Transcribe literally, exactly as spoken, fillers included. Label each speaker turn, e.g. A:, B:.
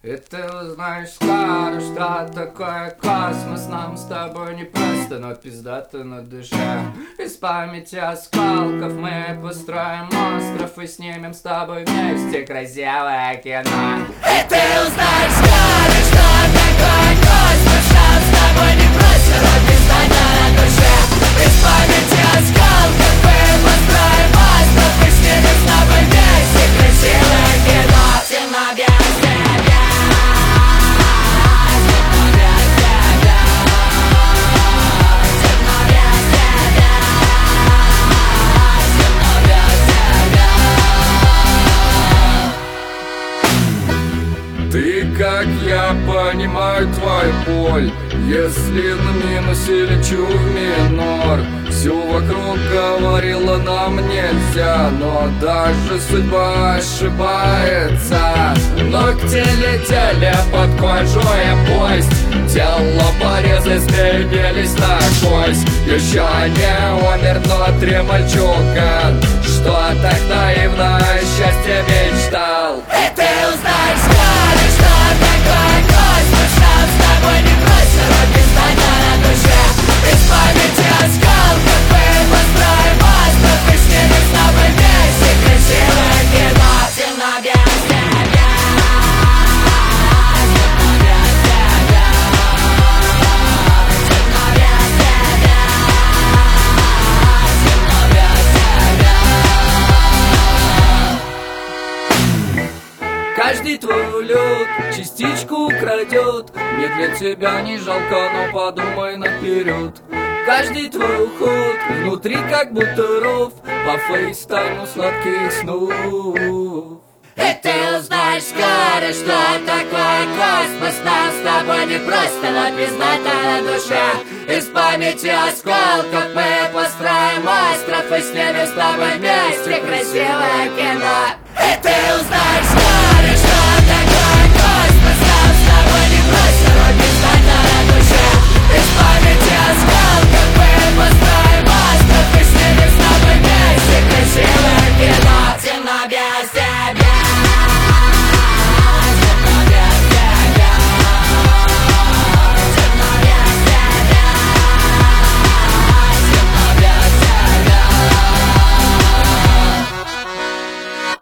A: И ты узнаешь скоро, что такое космос. Нам с тобой не просто, но пиздато на душе. Из памяти осколков мы построим остров и снимем с тобой вместе красивое кино.
B: И ты узнаешь скоро, что такое космос. Нам с тобой не просто, но пиздато на душе. Из памяти осколков мы построим остров и снимем с тобой вместе красивое кино. Темно без тебя.
A: Ты, как я понимаю, твою боль. Если на минусе лечу в минор, все вокруг говорило нам нельзя, но даже судьба ошибается. Ногти летели под кожей кость, тело порезы сменились на кость. Еще не умер внутри мальчуган, что так наивно о счастье мечтал.
B: И ты узнаешь скоро, что такое космос. Нам с тобой не просто, но пиздато на душе. Из памяти осколков мы построим остров и снимем с тобой вместе красивое кино. Темно без тебя. Темно без тебя. Темно без тебя. Темно без тебя.
A: Каждый твой улет частичку украдет. Мне для тебя не жалко, но подумай наперед. Каждый твой уход внутри как будто ров по фейстайму сладких снов.
B: И ты узнаешь скоро, что такое космос. Нам с тобой не просто, но пиздато на душе. Из памяти осколков мы построим остров и снимем с тобой вместе красивое кино. И ты узнаешь